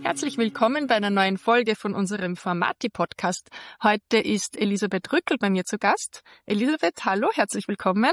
Herzlich willkommen bei einer neuen Folge von unserem Formati-Podcast. Heute ist Elisabeth Rückel bei mir zu Gast. Elisabeth, hallo, herzlich willkommen.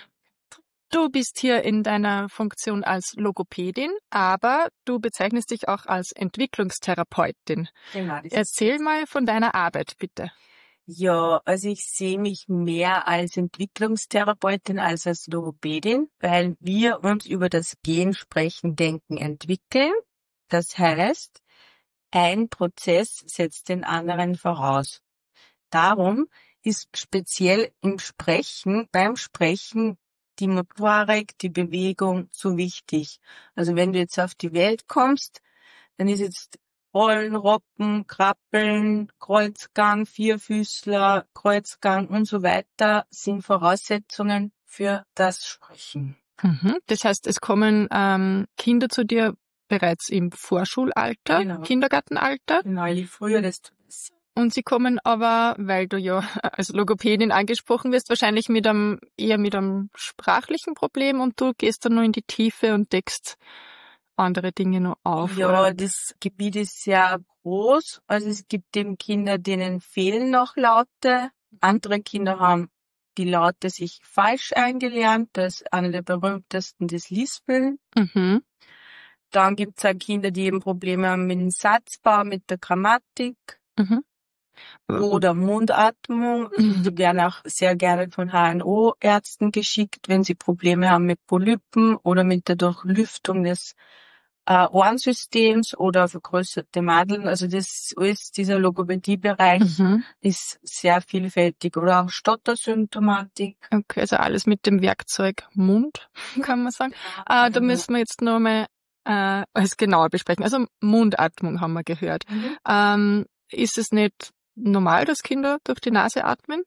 Du bist hier in deiner Funktion als Logopädin, aber du bezeichnest dich auch als Entwicklungstherapeutin. Genau. Erzähl mal von deiner Arbeit, bitte. Ja, also ich sehe mich mehr als Entwicklungstherapeutin als als Logopädin, weil wir uns über das Gehen, Sprechen, Denken entwickeln. Das heißt, ein Prozess setzt den anderen voraus. Darum ist speziell beim Sprechen die Motorik, die Bewegung so wichtig. Also wenn du jetzt auf die Welt kommst, dann ist jetzt Rollen, Rocken, Krabbeln, Kreuzgang, Vierfüßler, Kreuzgang und so weiter sind Voraussetzungen für das Sprechen. Das heißt, es kommen Kinder zu dir bereits im Vorschulalter, Genau. Kindergartenalter. Genau, je früher, desto besser. Und sie kommen aber, weil du ja als Logopädin angesprochen wirst, wahrscheinlich eher mit einem sprachlichen Problem und du gehst dann nur in die Tiefe und deckst andere Dinge noch auf. Ja, oder? das Gebiet ist sehr groß. Also es gibt eben Kinder, denen fehlen noch Laute. Andere Kinder haben die Laute sich falsch eingelernt. Das ist einer der berühmtesten, das Lispeln. Mhm. Dann gibt es auch Kinder, die eben Probleme haben mit dem Satzbau, mit der Grammatik. Mhm. Oder Mundatmung. Die werden auch sehr gerne von HNO-Ärzten geschickt, wenn sie Probleme haben mit Polypen oder mit der Durchlüftung des Ohrensystems oder vergrößerte Mandeln. Also das alles, dieser Logopädiebereich ist sehr vielfältig. Oder auch Stottersymptomatik. Okay, also alles mit dem Werkzeug Mund, kann man sagen. Da müssen wir jetzt nochmal alles genauer besprechen. Also Mundatmung haben wir gehört. Ist es nicht normal, dass Kinder durch die Nase atmen?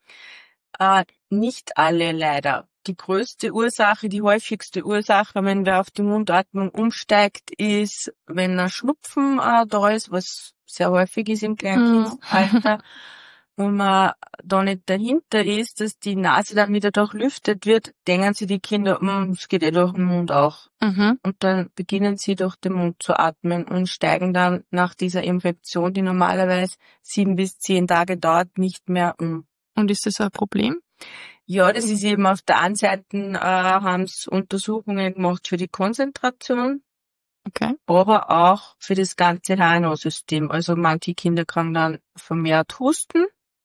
Nicht alle leider. Die größte Ursache, die häufigste Ursache, wenn wer auf die Mundatmung umsteigt, ist, wenn ein Schnupfen da ist, was sehr häufig ist im Kleinkindalter, und man da nicht dahinter ist, dass die Nase dann wieder durchlüftet wird, denken sich die Kinder, es geht durch den Mund auch. Und dann beginnen sie durch den Mund zu atmen und steigen dann nach dieser Infektion, die normalerweise 7 bis 10 Tage dauert, nicht mehr um. Und ist das ein Problem? Ja, das ist eben auf der einen Seite, haben sie Untersuchungen gemacht für die Konzentration, Okay. aber auch für das ganze HNO-System. Also manche Kinder kriegen dann vermehrt Husten,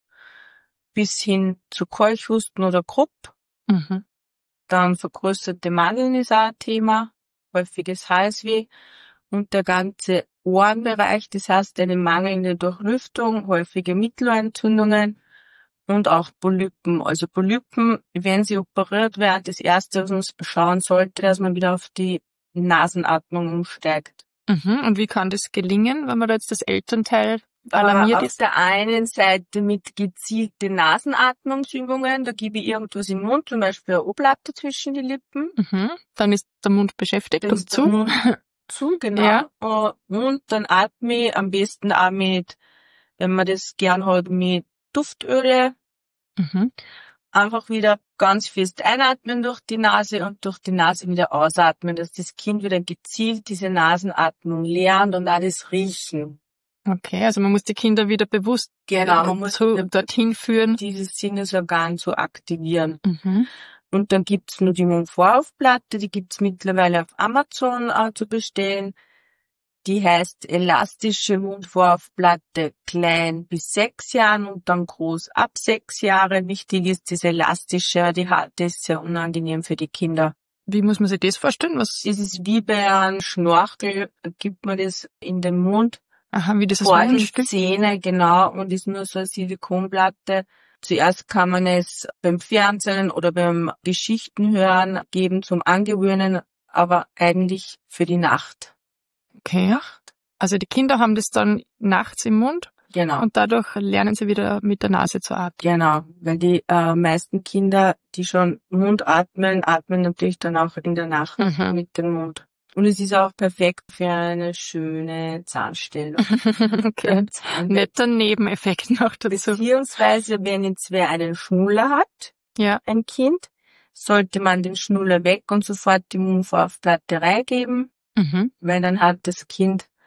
bis hin zu Keuchhusten oder Krupp. Dann vergrößerte Mandeln ist auch ein Thema, häufiges Halsweh und der ganze Ohrenbereich, das heißt eine mangelnde Durchlüftung, häufige Mittelohrentzündungen. Und auch Polypen. Also Polypen, wenn sie operiert werden, das Erste, was man schauen sollte, dass man wieder auf die Nasenatmung umsteigt. Und wie kann das gelingen, wenn man da jetzt das Elternteil alarmiert ist? Auf der einen Seite mit gezielten Nasenatmungsübungen, da gebe ich irgendwas im Mund, zum Beispiel eine O-Platte zwischen die Lippen. Dann ist der Mund beschäftigt und zu. Mund zu, genau. Ja. Und dann atme ich am besten auch mit, wenn man das gern hat, mit Duftöle. Einfach wieder ganz fest einatmen durch die Nase und durch die Nase wieder ausatmen, dass das Kind wieder gezielt diese Nasenatmung lernt und auch das Riechen. Okay, also man muss die Kinder wieder bewusst man muss dorthin führen, dieses Sinnesorgan zu aktivieren. Und dann gibt's nur die Mundvoraufplatte, die gibt's mittlerweile auf Amazon zu bestellen. Die heißt elastische Mundvoraufplatte klein bis 6 Jahren und dann groß ab 6 Jahre. Wichtig ist das elastische, die harte ist sehr unangenehm für die Kinder. Wie muss man sich das vorstellen? Es ist wie bei einem Schnorchel, gibt man das in den Mund. Wie das vor die Zähne, genau, und ist nur so eine Silikonplatte. Zuerst kann man es beim Fernsehen oder beim Geschichten hören geben zum Angewöhnen, aber eigentlich für die Nacht. Okay. Also die Kinder haben das dann nachts im Mund? Genau. Und dadurch lernen sie wieder mit der Nase zu atmen? Genau, weil die meisten Kinder, die schon Mund atmen, atmen natürlich dann auch in der Nacht mit dem Mund. Und es ist auch perfekt für eine schöne Zahnstellung. Okay. Netter Nebeneffekt noch dazu. Beziehungsweise, wenn jetzt wer einen Schnuller hat, ein Kind, sollte man den Schnuller weg und sofort die Mundvoraufplatte reingeben, weil dann hat das Kind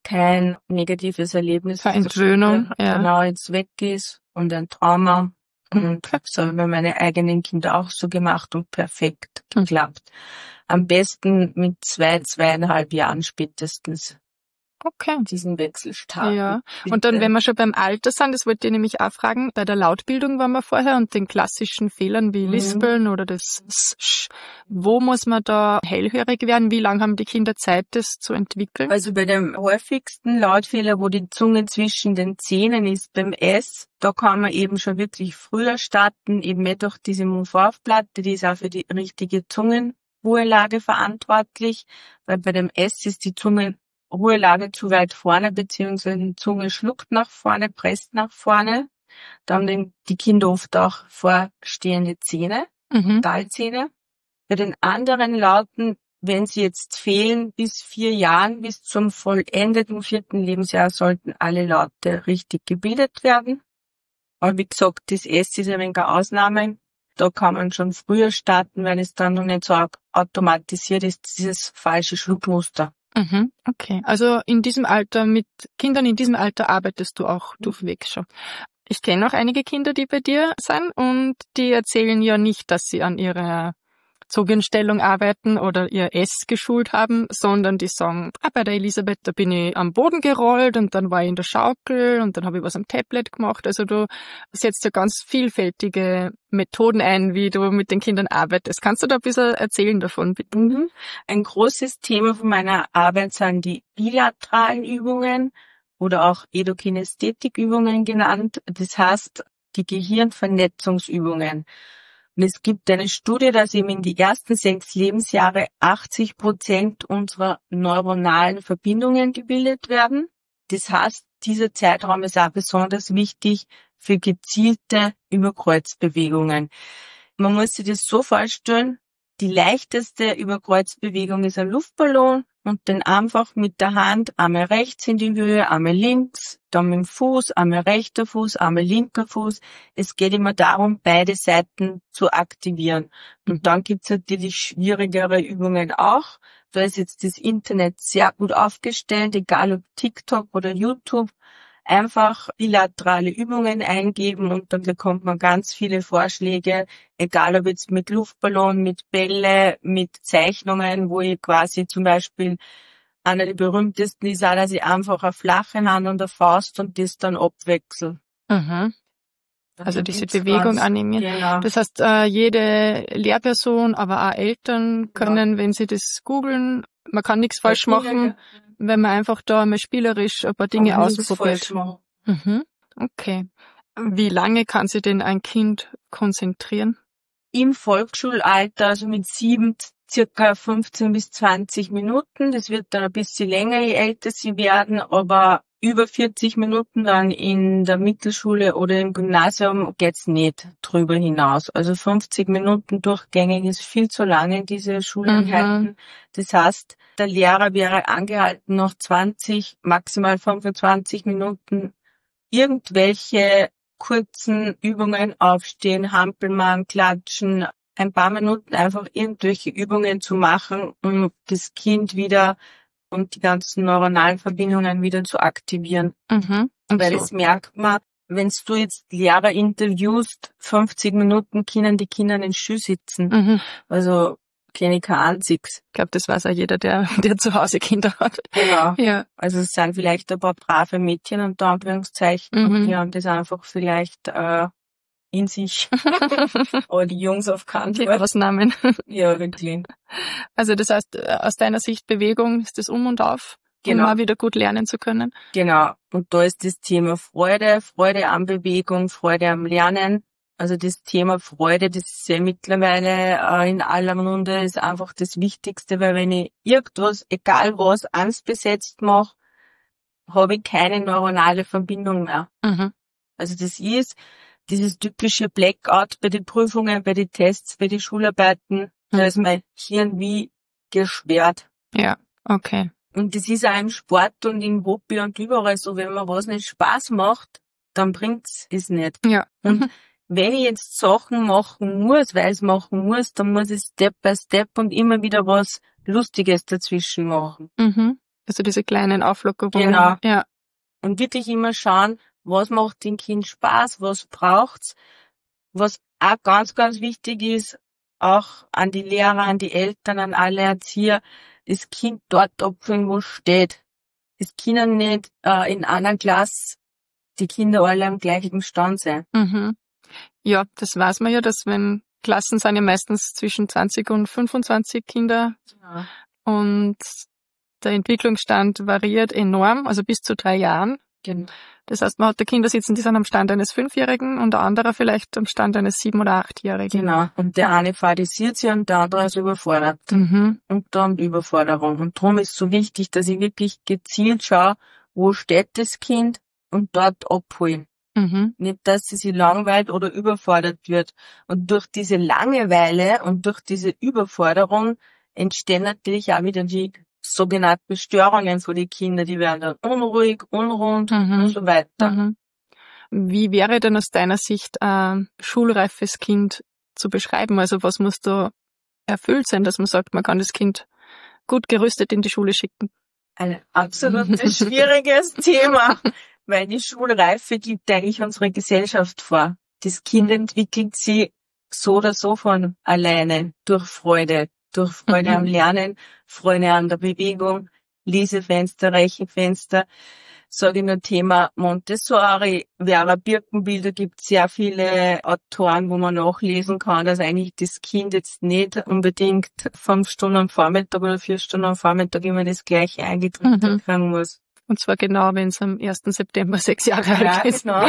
kein negatives Erlebnis. Keine Entwöhnung, ja. Genau, jetzt weg ist und ein Trauma. Und so haben meine eigenen Kinder auch so gemacht und perfekt geklappt. Am besten mit 2,5 Jahren spätestens. Okay. Diesen Wechsel starten. Ja. Und dann, wenn wir schon beim Alter sind, das wollte ich nämlich auch fragen, bei der Lautbildung waren wir vorher und den klassischen Fehlern wie Lispeln oder das Sch, wo muss man da hellhörig werden? Wie lange haben die Kinder Zeit, das zu entwickeln? Also bei dem häufigsten Lautfehler, wo die Zunge zwischen den Zähnen ist, beim S, da kann man eben schon wirklich früher starten, eben mehr durch diese Mund-Vorhof-Platte, die ist auch für die richtige Zungenruhelage verantwortlich, weil bei dem S ist die Zungenruhelage zu weit vorne, beziehungsweise die Zunge schluckt nach vorne, presst nach vorne. Da haben die Kinder oft auch vorstehende Zähne, Talzähne. Bei den anderen Lauten, wenn sie jetzt fehlen, bis 4 Jahren, bis zum vollendeten 4. Lebensjahr, sollten alle Laute richtig gebildet werden. Aber wie gesagt, das S ist ein wenig eine Ausnahme. Da kann man schon früher starten, weil es dann noch nicht so automatisiert ist, dieses falsche Schluckmuster. Okay, also in diesem Alter, mit Kindern in diesem Alter arbeitest du auch durchwegs schon. Ich kenne auch einige Kinder, die bei dir sind und die erzählen ja nicht, dass sie an ihrer Zungenstellung arbeiten oder ihr S geschult haben, sondern die sagen, bei der Elisabeth, da bin ich am Boden gerollt und dann war ich in der Schaukel und dann habe ich was am Tablet gemacht. Also du setzt ja ganz vielfältige Methoden ein, wie du mit den Kindern arbeitest. Kannst du da ein bisschen erzählen davon, bitte? Ein großes Thema von meiner Arbeit sind die bilateralen Übungen oder auch Edokinästhetikübungen genannt. Das heißt, die Gehirnvernetzungsübungen. Und es gibt eine Studie, dass eben in die ersten 6 Lebensjahre 80% unserer neuronalen Verbindungen gebildet werden. Das heißt, dieser Zeitraum ist auch besonders wichtig für gezielte Überkreuzbewegungen. Man muss sich das so vorstellen, die leichteste Überkreuzbewegung ist ein Luftballon und den einfach mit der Hand einmal rechts in die Höhe, einmal links, dann mit dem Fuß, einmal rechter Fuß, einmal linker Fuß. Es geht immer darum, beide Seiten zu aktivieren. Und dann gibt's natürlich schwierigere Übungen auch. Da ist jetzt das Internet sehr gut aufgestellt, egal ob TikTok oder YouTube. Einfach bilaterale Übungen eingeben und dann bekommt man ganz viele Vorschläge, egal ob jetzt mit Luftballon, mit Bälle, mit Zeichnungen, wo ich quasi zum Beispiel, einer der berühmtesten ist auch, dass ich einfach eine flache Hand und eine Faust und das dann abwechsel. Also diese Bewegung animieren. Genau. Das heißt, jede Lehrperson, aber auch Eltern können, wenn sie das googeln, man kann nichts falsch machen, wenn man einfach da mal spielerisch ein paar Dinge ausprobiert. Okay. Wie lange kann sich denn ein Kind konzentrieren? Im Volksschulalter, also mit 7, circa 15 bis 20 Minuten. Das wird dann ein bisschen länger, je älter sie werden, aber über 40 Minuten dann in der Mittelschule oder im Gymnasium geht's nicht drüber hinaus. Also 50 Minuten durchgängig ist viel zu lange, diese Schuleinheiten. Das heißt, der Lehrer wäre angehalten, noch 20, maximal 25 Minuten irgendwelche kurzen Übungen aufstehen, Hampelmann, klatschen, ein paar Minuten einfach irgendwelche Übungen zu machen, um das Kind wieder und die ganzen neuronalen Verbindungen wieder zu aktivieren. Weil das merkt man, wenn du jetzt Lehrer interviewst, 50 Minuten können die Kinder in den Schuh sitzen. Also kenne ich kein einziges. Ich glaube, das weiß auch jeder, der zu Hause Kinder hat. Genau. Ja. Also es sind vielleicht ein paar brave Mädchen unter Anführungszeichen und die haben das einfach vielleicht in sich. Aber die Jungs auf keinen Die Fall. Ausnahmen. Ja, wirklich. Also das heißt, aus deiner Sicht Bewegung ist das um und auf, Genau. um mal wieder gut lernen zu können. Genau. Und da ist das Thema Freude, Freude an Bewegung, Freude am Lernen. Also das Thema Freude, das ist ja mittlerweile in aller Munde, ist einfach das Wichtigste, weil wenn ich irgendwas, egal was, angstbesetzt mache, habe ich keine neuronale Verbindung mehr. Also das ist dieses typische Blackout bei den Prüfungen, bei den Tests, bei den Schularbeiten. Da ist mein Hirn wie gesperrt. Ja, okay. Und das ist auch im Sport und im Hobby und überall so, wenn man was nicht Spaß macht, dann bringt's es nicht. Ja. Und wenn ich jetzt Sachen machen muss, weil ich es machen muss, dann muss ich Step by Step und immer wieder was Lustiges dazwischen machen. Also diese kleinen Auflockerungen. Genau. Ja. Und wirklich immer schauen, was macht dem Kind Spaß, was braucht's. Was auch ganz, ganz wichtig ist, auch an die Lehrer, an die Eltern, an alle Erzieher, das Kind dort abholen, wo es steht. Es können nicht in einer Klasse die Kinder alle am gleichen Stand sein. Mhm. Ja, das weiß man ja, dass wenn Klassen sind ja meistens zwischen 20 und 25 Kinder Ja. und der Entwicklungsstand variiert enorm, also bis zu 3 Jahren. Genau. Das heißt, man hat da Kinder sitzen, die sind am Stand eines 5-Jährigen und der andere vielleicht am Stand eines 7- oder 8-Jährigen. Genau. Und der eine fadisiert sich und der andere ist überfordert. Mhm. Und dann Überforderung. Und darum ist so wichtig, dass ich wirklich gezielt schaue, wo steht das Kind und dort abholen. Mhm. Nicht, dass sie sich langweilt oder überfordert wird. Und durch diese Langeweile und durch diese Überforderung entstehen natürlich auch wieder die sogenannten Störungen für die Kinder. Die werden dann unruhig, unrund und so weiter. Mhm. Wie wäre denn aus deiner Sicht ein schulreifes Kind zu beschreiben? Also was muss da erfüllt sein, dass man sagt, man kann das Kind gut gerüstet in die Schule schicken? Ein absolut schwieriges Thema, weil die Schulreife gibt eigentlich unsere Gesellschaft vor. Das Kind entwickelt sie so oder so von alleine durch Freude am Lernen, Freude an der Bewegung, Lesefenster, Rechenfenster. Sage ich nur Thema Montessori, Vera Birkenbiel, da gibt es sehr viele Autoren, wo man nachlesen kann, dass eigentlich das Kind jetzt nicht unbedingt 5 Stunden am Vormittag oder 4 Stunden am Vormittag immer das Gleiche eingedrückt kriegen muss. Und zwar genau, wenn es am 1. September 6 Jahre alt ist. Genau.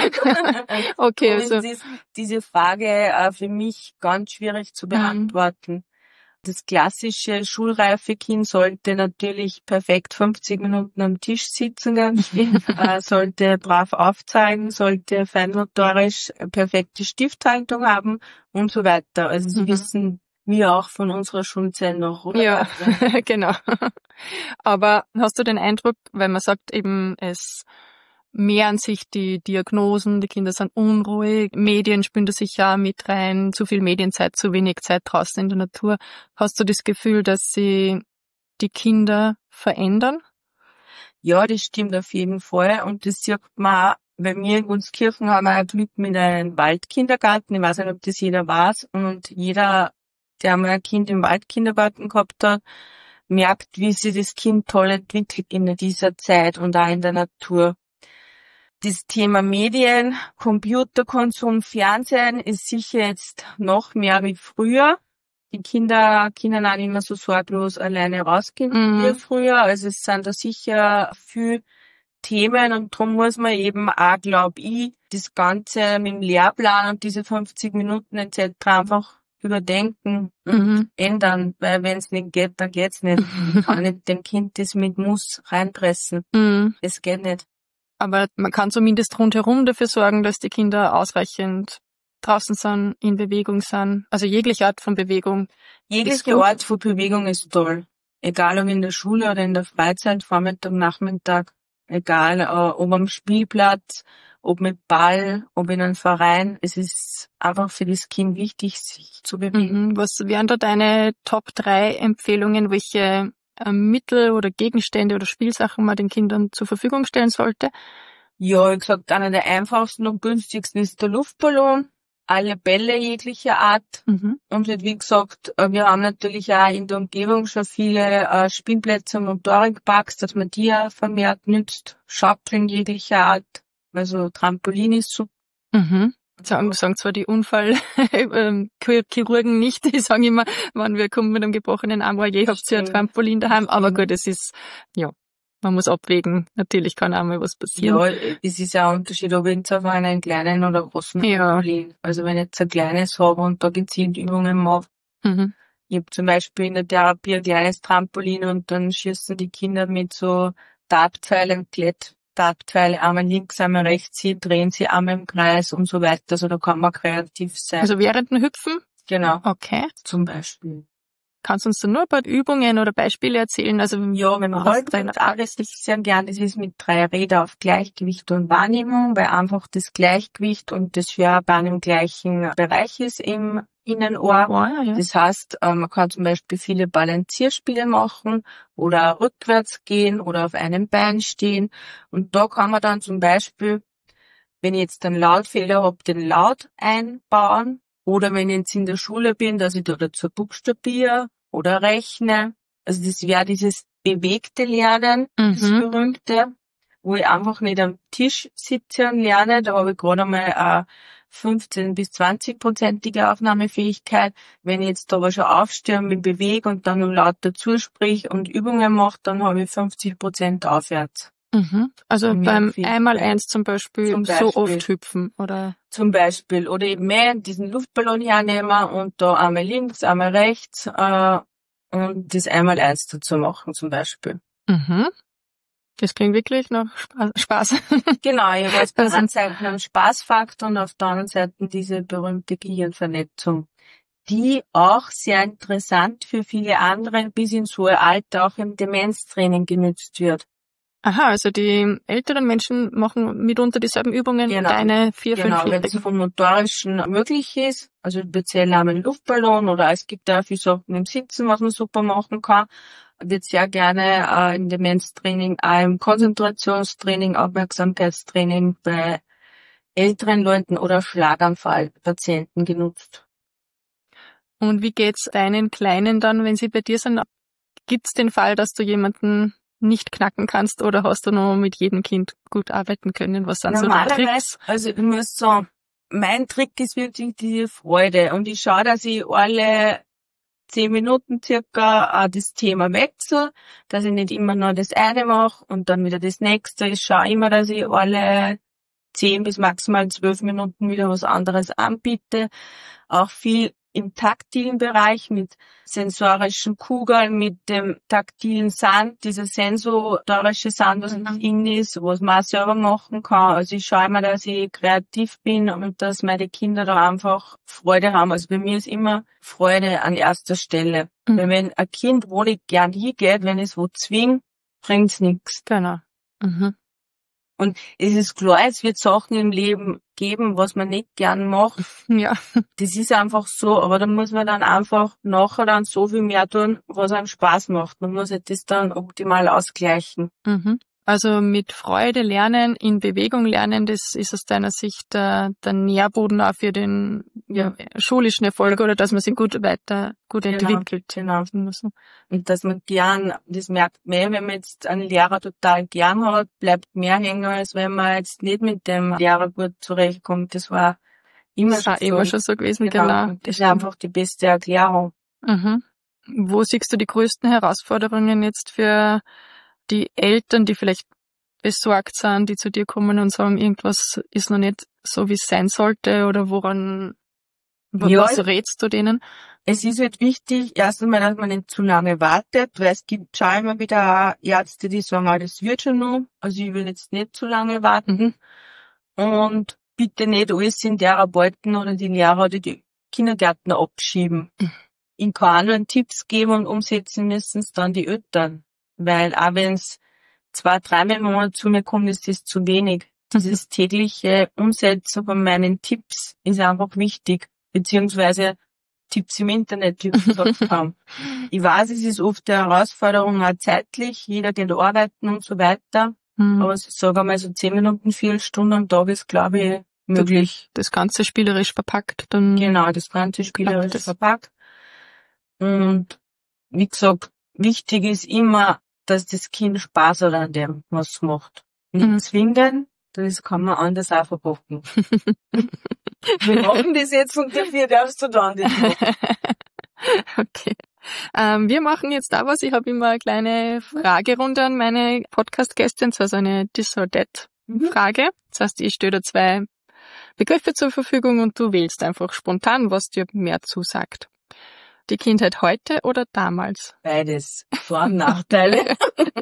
Okay, also ist diese Frage für mich ganz schwierig zu beantworten. Das klassische schulreife Kind sollte natürlich perfekt 50 Minuten am Tisch sitzen, sollte brav aufzeigen, sollte feinmotorisch perfekte Stifthaltung haben und so weiter. Also Sie wissen wir auch von unserer Schulzeit noch, oder? Ja, genau. Aber hast du den Eindruck, weil man sagt eben, es mehren sich die Diagnosen, die Kinder sind unruhig, Medien spielen da sicher auch mit rein, zu viel Medienzeit, zu wenig Zeit draußen in der Natur. Hast du das Gefühl, dass sie die Kinder verändern? Ja, das stimmt auf jeden Fall. Und das sieht man auch, bei mir in Gunskirchen haben wir ein Glück mit einem Waldkindergarten. Ich weiß nicht, ob das jeder weiß. Und jeder, der mal ein Kind im Waldkindergarten gehabt hat, merkt, wie sich das Kind toll entwickelt in dieser Zeit und auch in der Natur. Das Thema Medien, Computerkonsum, Fernsehen ist sicher jetzt noch mehr wie früher. Die Kinder können auch nicht mehr so sorglos alleine rausgehen wie früher. Also es sind da sicher viel Themen und darum muss man eben auch, glaube ich, das Ganze mit dem Lehrplan und diese 50 Minuten etc. einfach überdenken und ändern, weil wenn es nicht geht, dann geht's nicht. Ich kann nicht dem Kind das mit Muss reinpressen. Das geht nicht. Aber man kann zumindest rundherum dafür sorgen, dass die Kinder ausreichend draußen sind, in Bewegung sind. Also jegliche Art von Bewegung. Jegliche Art von Bewegung ist toll. Egal ob in der Schule oder in der Freizeit, Vormittag, Nachmittag. Egal ob am Spielplatz, ob mit Ball, ob in einem Verein. Es ist einfach für das Kind wichtig, sich zu bewegen. Was wären da deine Top 3 Empfehlungen, welche Mittel oder Gegenstände oder Spielsachen man den Kindern zur Verfügung stellen sollte? Ja, wie gesagt, einer der einfachsten und günstigsten ist der Luftballon. Alle Bälle jeglicher Art. Und wie gesagt, wir haben natürlich auch in der Umgebung schon viele Spielplätze, Motorikparks, dass man die auch vermehrt nützt. Schaukeln jeglicher Art. Also Trampolin ist super. Sagen zwar die Unfallchirurgen nicht, die sagen immer, wenn wir kommen mit einem gebrochenen Arm, je habt ihr ein Trampolin daheim, aber gut, es ist, ja, man muss abwägen, natürlich kann auch mal was passieren. Ja, es ist ja ein Unterschied, ob ich jetzt auf einen kleinen oder großen Trampolin, also wenn ich jetzt ein kleines habe und da gezielt Übungen mache. Ich habe zum Beispiel in der Therapie ein kleines Trampolin und dann schießen die Kinder mit so Dartpfeilen, Dartpfeile, einmal links, einmal rechts, sie drehen sie einmal im Kreis und so weiter. Also da kann man kreativ sein. Also während dem Hüpfen? Genau. Okay. Zum Beispiel. Kannst du uns da nur ein paar Übungen oder Beispiele erzählen? Also ja, wenn man halt alles sehr gern, das ist mit 3 Rädern auf Gleichgewicht und Wahrnehmung, weil einfach das Gleichgewicht und das Schwerbein im gleichen Bereich ist im Innenohr. Ja. Das heißt, man kann zum Beispiel viele Balancierspiele machen oder rückwärts gehen oder auf einem Bein stehen. Und da kann man dann zum Beispiel, wenn ich jetzt einen Lautfehler habe, den Laut einbauen. Oder wenn ich jetzt in der Schule bin, dass ich da dazu buchstabiere oder rechne. Also das wäre dieses bewegte Lernen, das berühmte, wo ich einfach nicht am Tisch sitze und lerne. Da habe ich gerade einmal eine 15 bis 20-prozentige Aufnahmefähigkeit. Wenn ich jetzt aber schon aufstehe und mich bewege und dann noch laut dazu sprich und Übungen mache, dann habe ich 50% aufwärts. Also Und beim viel- 1x1 zum Beispiel Zum so Beispiel. oft hüpfen, oder? Zum Beispiel. Oder eben mehr diesen Luftballon hernehmen und da einmal links, einmal rechts und das 1x1 dazu machen zum Beispiel. Das klingt wirklich nach Spaß. Genau, ich habe auf der einen Seite einen Spaßfaktor und auf der anderen Seite diese berühmte Gehirnvernetzung, die auch sehr interessant für viele andere bis ins hohe Alter auch im Demenztraining genützt wird. Aha, also die älteren Menschen machen mitunter dieselben Übungen, Genau. deine 4, 5 Genau, wenn es vom Motorischen möglich ist, also speziell am Luftballon oder es gibt da viel Sachen im Sitzen, was man super machen kann, wird sehr gerne im Demenztraining, auch im Konzentrationstraining, Aufmerksamkeitstraining bei älteren Leuten oder Schlaganfallpatienten genutzt. Und wie geht's deinen Kleinen dann, wenn sie bei dir sind? Gibt's den Fall, dass du jemanden nicht knacken kannst oder hast du noch mit jedem Kind gut arbeiten können? Was sind so die Tricks? Also ich muss sagen, mein Trick ist wirklich diese Freude und ich schaue, dass ich alle 10 Minuten circa das Thema wechsle, dass ich nicht immer nur das eine mache und dann wieder das nächste. Ich schaue immer, dass ich alle 10 bis maximal 12 Minuten wieder was anderes anbiete. Auch viel im taktilen Bereich mit sensorischen Kugeln, mit dem taktilen Sand, dieser sensorische Sand, was in ist, was man auch selber machen kann. Also ich schaue immer, dass ich kreativ bin und dass meine Kinder da einfach Freude haben. Also bei mir ist immer Freude an erster Stelle. Weil wenn ein Kind, wo nicht gern hingeht, wenn ich es wo zwinge, bringt's nichts. Genau. Und es ist klar, es wird Sachen im Leben geben, was man nicht gern macht. Ja. Das ist einfach so, aber da muss man dann einfach nachher dann so viel mehr tun, was einem Spaß macht. Man muss das dann optimal ausgleichen. Also mit Freude lernen, in Bewegung lernen, das ist aus deiner Sicht der Nährboden auch für den schulischen Erfolg oder dass man sich gut entwickelt. Genau. Und dass man gern, das merkt man, wenn man jetzt einen Lehrer total gern hat, bleibt mehr hängen, als wenn man jetzt nicht mit dem Lehrer gut zurechtkommt. Das war immer schon so gewesen, genau. Das ist einfach die beste Erklärung. Wo siehst du die größten Herausforderungen jetzt für die Eltern, die vielleicht besorgt sind, die zu dir kommen und sagen, irgendwas ist noch nicht so, wie es sein sollte, oder was rätst du denen? Es ist halt wichtig, erst einmal, dass man nicht zu lange wartet, weil es gibt schon immer wieder Ärzte, die sagen, das wird schon noch, also ich will jetzt nicht zu lange warten. Und bitte nicht alles in Therapeuten oder die Lehrer oder die Kindergärtner abschieben. Ich kann nur Tipps geben und umsetzen müssen es dann die Eltern. Weil auch wenn es 2-3 Mal im Monat zu mir kommt, ist das zu wenig. Dieses tägliche Umsetzen von meinen Tipps ist einfach wichtig. Beziehungsweise Tipps im Internet, wie ich gesagt habe. Ich weiß, es ist oft eine Herausforderung, auch zeitlich. Jeder geht arbeiten und so weiter. Aber ich sage einmal so 10 Minuten, 4 Stunden am Tag ist, glaube ich, möglich. Das Ganze spielerisch verpackt. Dann Genau, das Ganze spielerisch verpackt. Und wie gesagt, wichtig ist immer, dass das Kind Spaß hat an dem, was es macht. Nicht zwingen, das kann man anders auch verpacken. Wir machen das jetzt und dafür darfst du dann das machen. Okay. Wir machen jetzt da was. Ich habe immer eine kleine Fragerunde an meine Podcast-Gäste, und zwar so eine This or That-Frage. Das heißt, ich stelle dir 2 Begriffe zur Verfügung und du wählst einfach spontan, was dir mehr zusagt. Die Kindheit heute oder damals? Beides. Vor- und Nachteile.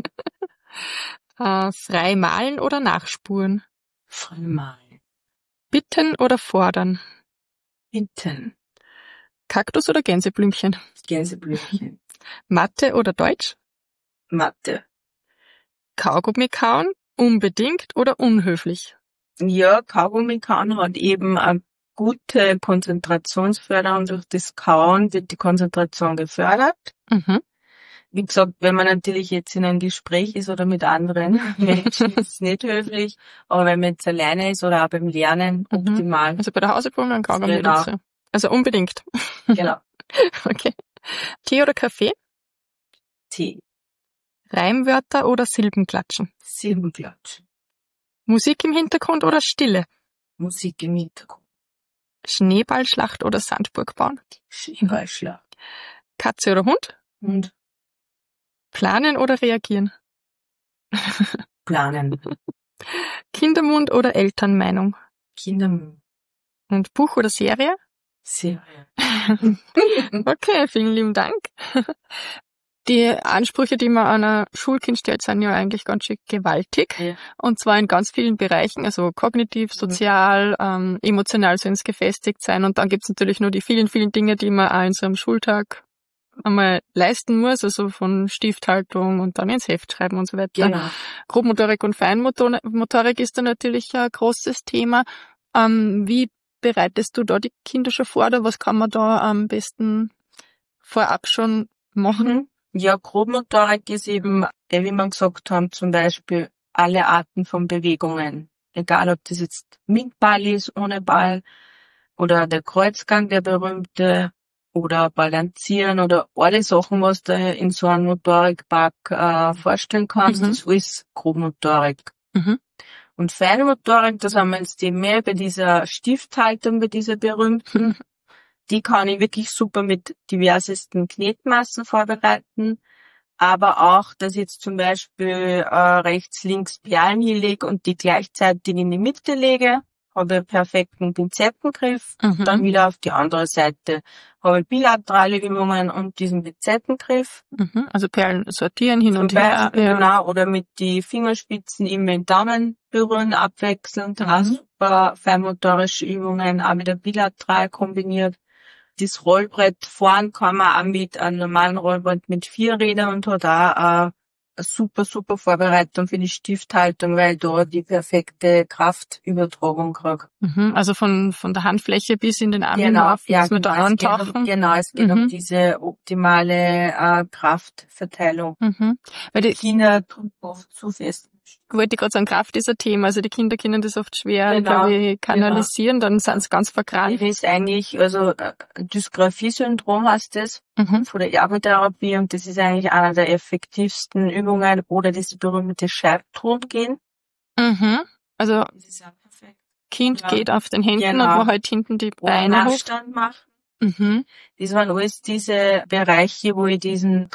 Frei malen oder nachspuren? Frei malen. Bitten oder fordern? Bitten. Kaktus oder Gänseblümchen? Gänseblümchen. Mathe oder Deutsch? Mathe. Kaugummi kauen? Unbedingt oder unhöflich? Ja, Kaugummi kauen hat eben eine gute Konzentrationsförderung. Durch das Kauen wird die Konzentration gefördert. Mhm. Wie gesagt, wenn man natürlich jetzt in einem Gespräch ist oder mit anderen Menschen, ist es nicht höflich. Aber wenn man jetzt alleine ist oder auch beim Lernen, optimal. Also bei der Hausaufgabe einen Kaugummi Genau. dazu. Also unbedingt. Genau. Okay. Tee oder Kaffee? Tee. Reimwörter oder Silbenklatschen? Silbenklatsch. Musik im Hintergrund oder Stille? Musik im Hintergrund. Schneeballschlacht oder Sandburg bauen? Schneeballschlacht. Katze oder Hund? Und Planen oder reagieren? planen. Kindermund oder Elternmeinung? Kindermund. Und Buch oder Serie? Serie. Okay, vielen lieben Dank. Die Ansprüche, die man an ein Schulkind stellt, sind ja eigentlich ganz schön gewaltig. Ja. Und zwar in ganz vielen Bereichen, also kognitiv, sozial, emotional so ins gefestigt sein. Und dann gibt's natürlich nur die vielen, vielen Dinge, die man auch in so einem Schultag einmal leisten muss, also von Stifthaltung und dann ins Heft schreiben und so weiter. Genau. Grobmotorik und Feinmotorik ist da natürlich ein großes Thema. Wie bereitest du da die Kinder schon vor oder was kann man da am besten vorab schon machen? Ja, Grobmotorik ist eben, wie wir gesagt haben, zum Beispiel alle Arten von Bewegungen. Egal, ob das jetzt mit Ball ist, ohne Ball, oder der Kreuzgang, der berühmte, oder Balancieren oder alle Sachen, was du in so einem Motorikpark vorstellen kannst, das ist alles Grobmotorik. Mhm. Und Feinmotorik, das haben wir jetzt eben mehr bei dieser Stifthaltung, bei dieser berühmten. Die kann ich wirklich super mit diversesten Knetmassen vorbereiten. Aber auch, dass ich jetzt zum Beispiel rechts, links Perlen hinlege und die gleichzeitig in die Mitte lege, habe ich perfekten Pinzettengriff. Dann wieder auf die andere Seite habe ich bilaterale Übungen und diesen Pinzettengriff. Also Perlen sortieren hin und Zum her. Beispiel, genau, oder mit die Fingerspitzen immer den Daumen berühren, abwechselnd. Auch super feinmotorische Übungen, auch wieder bilateral kombiniert. Das Rollbrett fahren kann man auch mit einem normalen Rollbrett mit 4 Rädern und hat auch eine super, super Vorbereitung für die Stifthaltung, weil ich da die perfekte Kraftübertragung kriege. Also von der Handfläche bis in den Arm Genau, hinauf, muss man da antauchen. Es geht um diese optimale Kraftverteilung. Weil die Kinder tun oft zu fest. wollte ich gerade sagen, Kraft ist ein Thema. Also die Kinder können das oft schwer, Genau, glaube ich, kanalisieren, dann sind sie ganz verkrampft. Das ist eigentlich, also Dysgraphie-Syndrom heißt das, von der Ergotherapie, und das ist eigentlich einer der effektivsten Übungen, oder diese berühmte Scheibtongehen. Also Das ist auch perfekt. Kind geht auf den Händen und Genau. wo halt hinten die Oder Beine hoch. Handstand machen. Das waren alles diese Bereiche, wo ich diesen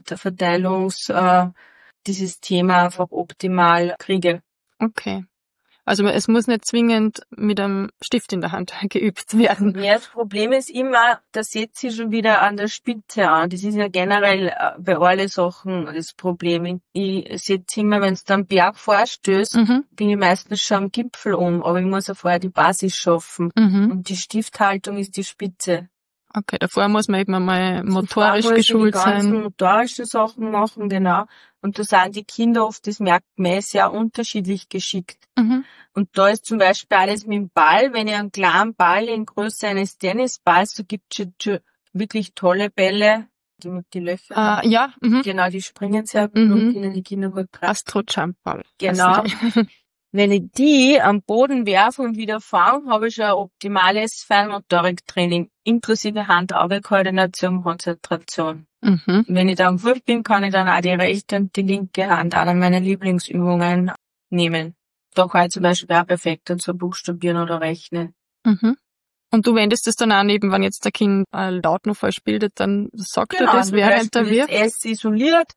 dieses Thema einfach optimal kriege. Okay. Also es muss nicht zwingend mit einem Stift in der Hand geübt werden. Ja, das Problem ist immer, da setzt sie schon wieder an der Spitze an. Das ist ja generell bei allen Sachen das Problem. Ich setze immer, wenn es dann Berg vorstößt, bin ich meistens schon am Gipfel aber ich muss ja vorher die Basis schaffen. Und die Stifthaltung ist die Spitze. Okay, davor muss man eben einmal motorisch Davor muss ich geschult die ganzen sein. motorischen Sachen machen, genau. Und da sind die Kinder oft, das merkt man, sehr unterschiedlich geschickt. Und da ist zum Beispiel alles mit dem Ball. Wenn ich einen kleinen Ball in Größe eines Tennisballs, so gibt es schon wirklich tolle Bälle, die mit die Löcher. Ja. Genau, die springen sehr gut und können die Kinder gut greifen. Astro-Jump-Ball. Genau. Wenn ich die am Boden werfe und wieder fange, habe ich schon ein optimales Feinmotoriktraining, inklusive Hand-Auge-Koordination, Konzentration. Wenn ich dann gut bin, kann ich dann auch die rechte und die linke Hand, einer meiner Lieblingsübungen, nehmen. Da kann ich zum Beispiel auch perfekt und so buchstabieren oder rechnen. Und du wendest es dann an, eben wenn jetzt der Kind laut noch falsch bildet, dann sagt er das, während er wirft? Das S isoliert,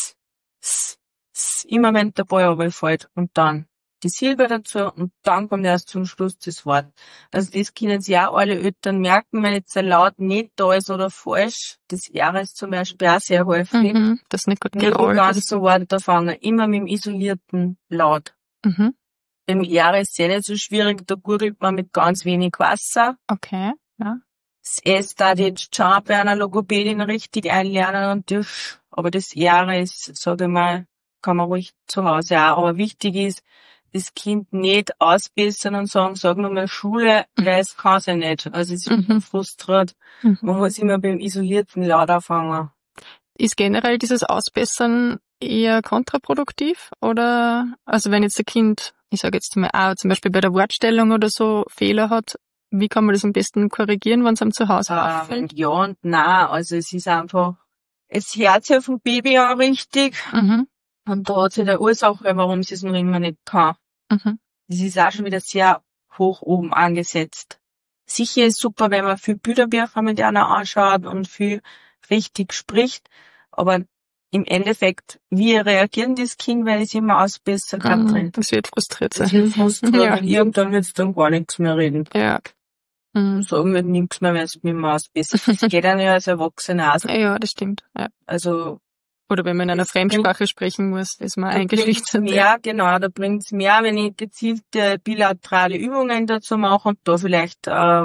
immer wenn der Ball runterfällt und dann die Silbe dazu und dann kommt erst zum Schluss das Wort. Also das können sich auch alle Eltern merken, wenn jetzt der Laut nicht da ist oder falsch. Das R ist zum Beispiel auch sehr häufig. Das nicht gut Nicht gerollt ganz ist. so Wort fangen, immer mit dem isolierten Laut. Beim R ist es ja nicht so schwierig, da gurgelt man mit ganz wenig Wasser. Okay, ja. Das S da die jetzt schon bei einer Logopädin richtig einlernen und aber das R ist, sage ich mal, kann man ruhig zu Hause auch. Aber wichtig ist, das Kind nicht ausbessern und sagen, sag nur mal Schule, weil es kann ja nicht. Also es ist frustriert. Man muss immer beim isolierten Laut anfangen. Ist generell dieses Ausbessern eher kontraproduktiv? Oder, also wenn jetzt ein Kind, ich sage jetzt mal auch zum Beispiel bei der Wortstellung oder so Fehler hat, wie kann man das am besten korrigieren, wenn es einem zu Hause auffällt? Ja und nein. Also es ist einfach, es hört sich vom Baby an richtig. Und da hat sich der Ursache, warum sie es noch immer nicht kann. Das ist auch schon wieder sehr hoch oben angesetzt. Sicher ist super, wenn man viel Bilderbücher mit einer anschaut und viel richtig spricht. Aber im Endeffekt, wie reagieren das Kind, weil es immer ausbessert hat? Das wird frustriert sein. Das wird frustriert. Und irgendwann wird es dann gar nichts mehr reden. Ja. Sagen wir nichts mehr, wenn es mit dem ausbessert. Das geht dann ja als Erwachsener auch. Ja, das stimmt. Ja. Also, oder wenn man in einer Fremdsprache sprechen muss, ist man eingeschüchtert. Ja, genau, da bringt's mehr, wenn ich gezielte bilaterale Übungen dazu mache und da vielleicht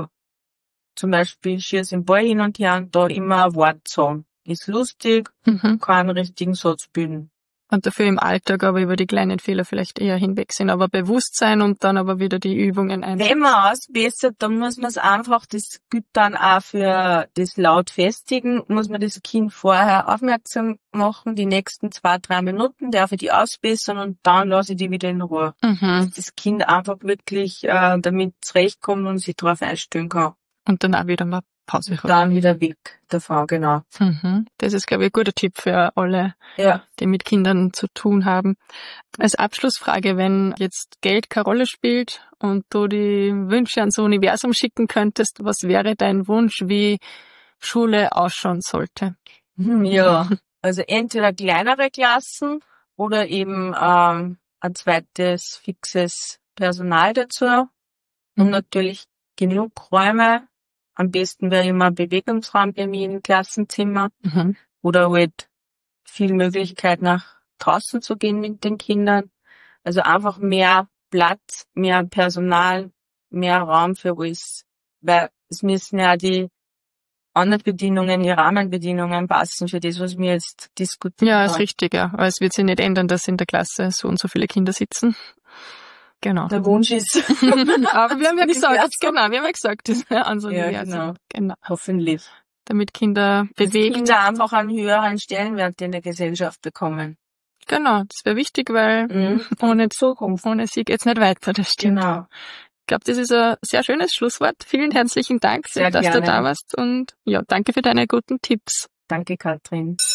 zum Beispiel schieß den Ball hin und her und da immer ein Wort sagen. Ist lustig, kann einen richtigen Satz bilden. Und dafür im Alltag aber über die kleinen Fehler vielleicht eher hinwegsehen, aber bewusst sein und dann aber wieder die Übungen einsetzen. Wenn man ausbessert, dann muss man es einfach, das gilt dann auch für das laut festigen, muss man das Kind vorher aufmerksam machen, die nächsten 2-3 Minuten darf ich die ausbessern und dann lasse ich die wieder in Ruhe. Dass das Kind einfach wirklich damit zurechtkommt und sich darauf einstellen kann. Und dann auch wieder mal Pause haben. Dann wieder weg davon, genau. Das ist, glaube ich, ein guter Tipp für alle, die mit Kindern zu tun haben. Als Abschlussfrage, wenn jetzt Geld keine Rolle spielt und du die Wünsche ans Universum schicken könntest, was wäre dein Wunsch, wie Schule ausschauen sollte? Ja, also entweder kleinere Klassen oder eben ein zweites fixes Personal dazu und natürlich genug Räume. Am besten wäre immer ein Bewegungsraum bei mir im Klassenzimmer oder halt viel Möglichkeit nach draußen zu gehen mit den Kindern. Also einfach mehr Platz, mehr Personal, mehr Raum für alles. Weil es müssen ja die anderen Bedingungen, die Rahmenbedingungen passen für das, was wir jetzt diskutieren. Ja, ist richtig, ja. Aber es wird sich nicht ändern, dass in der Klasse so und so viele Kinder sitzen. Genau. Der Wunsch ist. Aber wir haben ja gesagt, wir haben ja gesagt, das wäre an so genau. Hoffentlich. Damit Kinder bewegt. Kinder einfach einen höheren Stellenwert in der Gesellschaft bekommen. Genau, das wäre wichtig, weil ohne Zukunft, ohne sie geht's nicht weiter, das stimmt. Genau. Ich glaube, das ist ein sehr schönes Schlusswort. Vielen herzlichen Dank, dass du da warst und ja, danke für deine guten Tipps. Danke, Katrin.